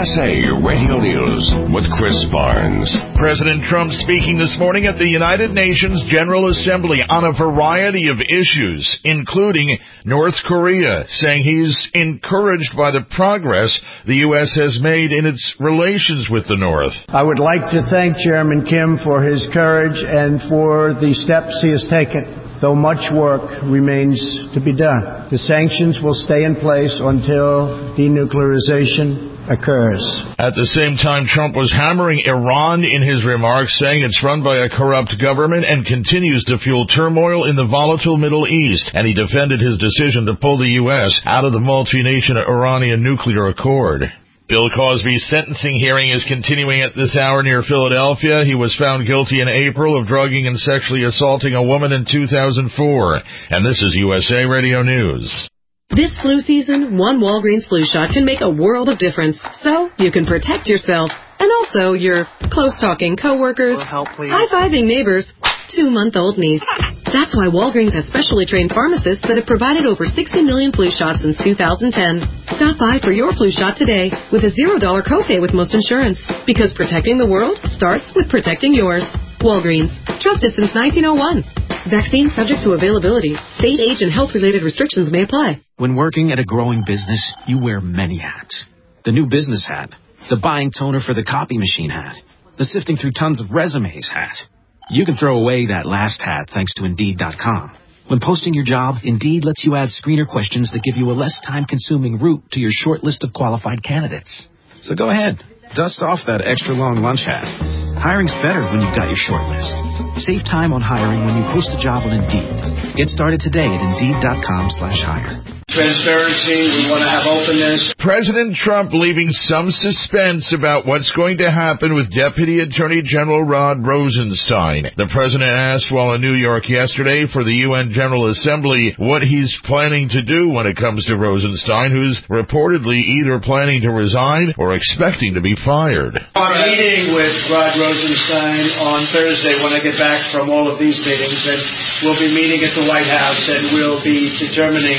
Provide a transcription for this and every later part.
USA Radio News with Chris Barnes. President Trump speaking this morning at the United Nations General Assembly on a variety of issues, including North Korea, saying he's encouraged by the progress the U.S. has made in its relations with the North. I would like to thank Chairman Kim for his courage and for the steps he has taken. Though much work remains to be done, the sanctions will stay in place until denuclearization occurs. At the same time, Trump was hammering Iran in his remarks, saying it's run by a corrupt government and continues to fuel turmoil in the volatile Middle East, and he defended his decision to pull the U.S. out of the multi-nation Iranian nuclear accord. Bill Cosby's sentencing hearing is continuing at this hour near Philadelphia. He was found guilty in April of drugging and sexually assaulting a woman in 2004. And this is USA Radio News. This flu season, one Walgreens flu shot can make a world of difference. So you can protect yourself and also your close-talking coworkers, high-fiving neighbors, 2-month-old niece. That's why Walgreens has specially trained pharmacists that have provided over 60 million flu shots since 2010. Stop by for your flu shot today with a $0 copay with most insurance. Because protecting the world starts with protecting yours. Walgreens. Trusted since 1901. Vaccine subject to availability. State, age, and health-related restrictions may apply. When working at a growing business, you wear many hats. The new business hat. The buying toner for the copy machine hat. The sifting through tons of resumes hat. You can throw away that last hat thanks to Indeed.com. When posting your job, Indeed lets you add screener questions that give you a less time-consuming route to your short list of qualified candidates. So go ahead, dust off that extra long lunch hat. Hiring's better when you've got your short list. Save time on hiring when you post a job on Indeed. Get started today at Indeed.com/hire. Transparency, we want to have openness. President Trump leaving some suspense about what's going to happen with Deputy Attorney General Rod Rosenstein. The president asked while in New York yesterday for the UN General Assembly what he's planning to do when it comes to Rosenstein, who's reportedly either planning to resign or expecting to be fired. I'm meeting with Rod Rosenstein on Thursday when I get back from all of these meetings, and we'll be meeting at the White House, and we'll be determining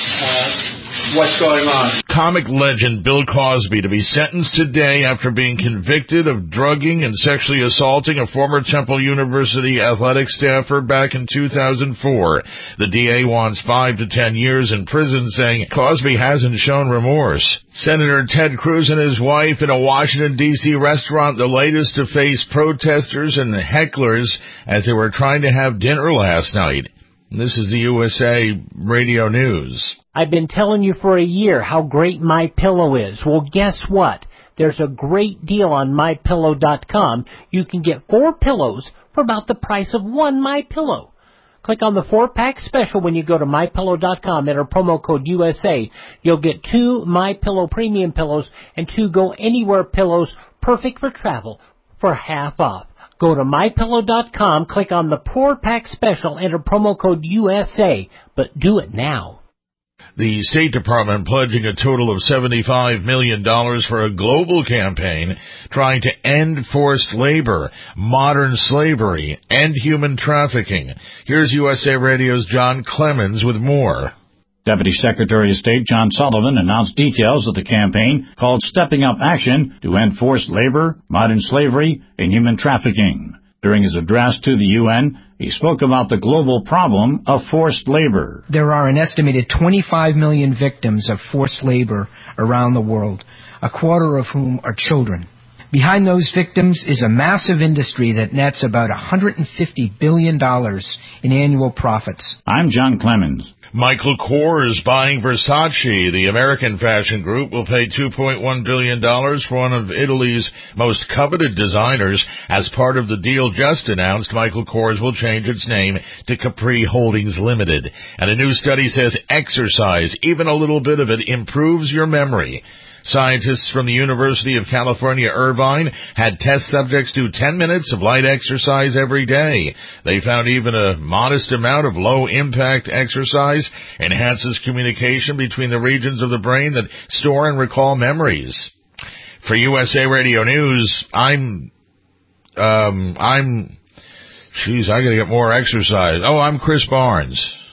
what's going on. Comic legend Bill Cosby to be sentenced today after being convicted of drugging and sexually assaulting a former Temple University athletic staffer back in 2004. The DA wants 5 to 10 years in prison, saying Cosby hasn't shown remorse. Senator Ted Cruz and his wife in a Washington, D.C. restaurant, the latest to face protesters and hecklers as they were trying to have dinner last night. This is the USA Radio News. I've been telling you for a year how great MyPillow is. Well, guess what? There's a great deal on MyPillow.com. You can get 4 pillows for about the price of 1 MyPillow. Click on the 4-pack special when you go to MyPillow.com. Enter promo code USA. You'll get 2 MyPillow premium pillows and 2 Go Anywhere pillows, perfect for travel, for half off. Go to MyPillow.com, click on the 4-pack special, enter promo code USA, but do it now. The State Department pledging a total of $75 million for a global campaign trying to end forced labor, modern slavery, and human trafficking. Here's USA Radio's John Clemens with more. Deputy Secretary of State John Sullivan announced details of the campaign called Stepping Up Action to End Forced Labor, Modern Slavery, and Human Trafficking. During his address to the UN, he spoke about the global problem of forced labor. There are an estimated 25 million victims of forced labor around the world, a quarter of whom are children. Behind those victims is a massive industry that nets about $150 billion in annual profits. I'm John Clemens. Michael Kors buying Versace. The American fashion group will pay $2.1 billion for one of Italy's most coveted designers. As part of the deal just announced, Michael Kors will change its name to Capri Holdings Limited. And a new study says exercise, even a little bit of it, improves your memory. Scientists from the University of California, Irvine, had test subjects do 10 minutes of light exercise every day. They found even a modest amount of low-impact exercise enhances communication between the regions of the brain that store and recall memories. For USA Radio News, I gotta get more exercise. I'm Chris Barnes.